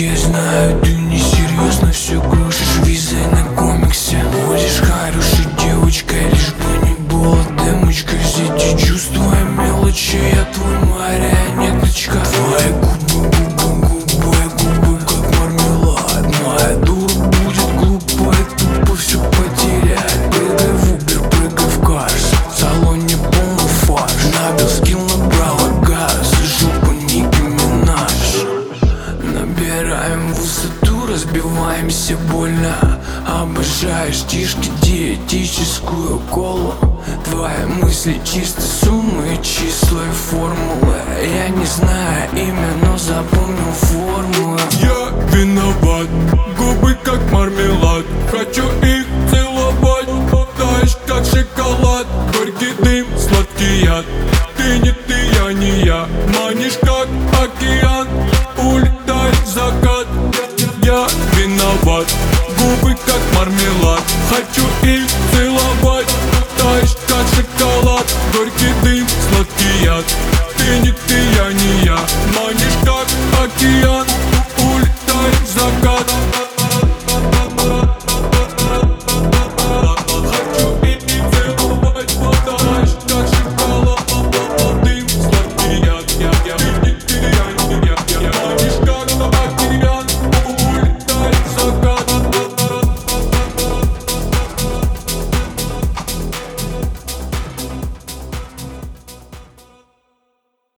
Я знаю, ты несерьезно все крушишь визой на комиксе. Будешь хорошей девочкой, лишь бы не было дымочкой. Все эти чувства и мелочи, я твой марионеточка. Твои губы, как мармелад. Моя дура будет глупо и тупо все потерять. Прыгай в Uber, прыгай в карс, в салоне полный фарш. Набил скилл, набрала газ, и жопа Ники Минаж. Набираем высоту, разбиваемся больно. Обожаешь тишки, диетическую колу. Твои мысли чисто суммы, числа и формулы. Я не знаю имя, но запомнил формулы. Я виноват, губы как мармелад. Хочу их целовать, таешь как шоколад. Горький дым, сладкий яд. Ты не ты, я не я. Манишь как океан, улетай в закат. Я виноват, губы как мармелад. Хочу их целовать.